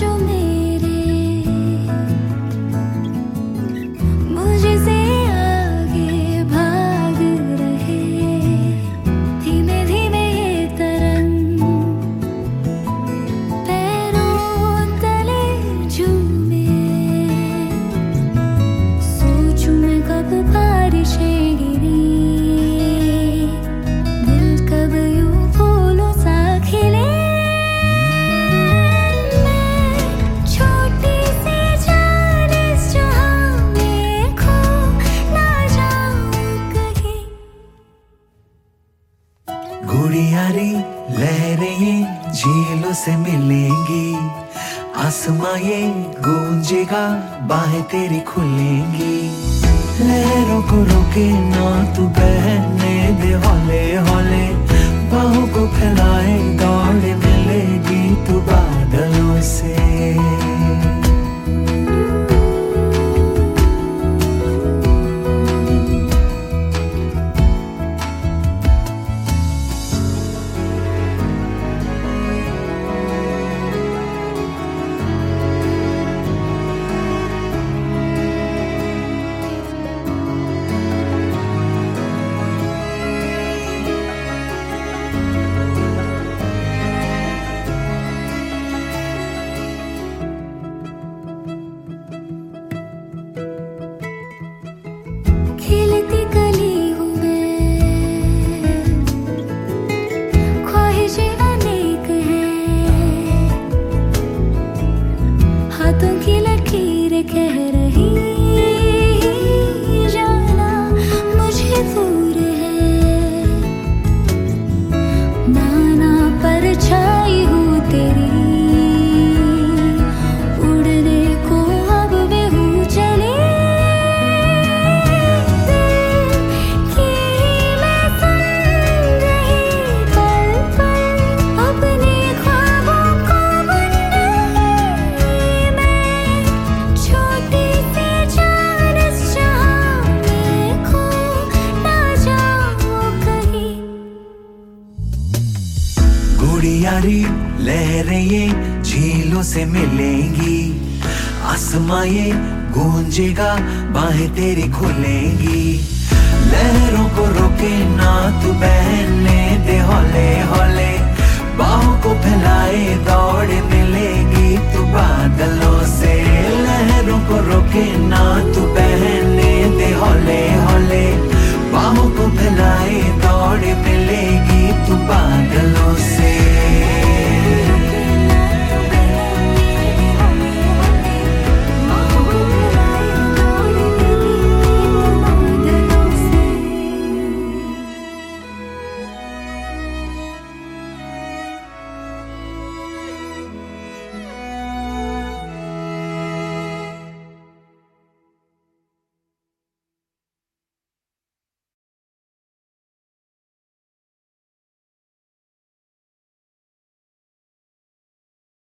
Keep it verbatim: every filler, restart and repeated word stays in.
जो मेरे मुझसे आगे भाग रहे, धीमे धीमे ये तरंग पैरों तले झूमे। सोचूं मैं कब बारिशें गिरी, दिल कब यूं फूलों सा खिले। मैं छोटी सी जान इस जहां में खो ना जाऊं कहीं। गुड़ियारी लहरें ये झीलों से मिलेंगी, आसमां ये गूंजेगा, बाहें तेरी खुलेंगी। लहरों को रोके ना तू बहने दे, हौले हौले बाहों को फैलाए दौड़ मिलेगी तू बादलों से। खिलती कली हूँ मैं, ख्वाहिशें अनेक हैं, हाथों की लकीरें कह रही जाना मुझे दूर है। नाना परछाई हूँ तेरी, उड़ने को अब मैं हूँ चली। गुड़ियारी लहरें ये झीलों से मिलेंगी, आसमां ये गूंजेगा, बाहें तेरी खुलेंगी। लहरों को रोके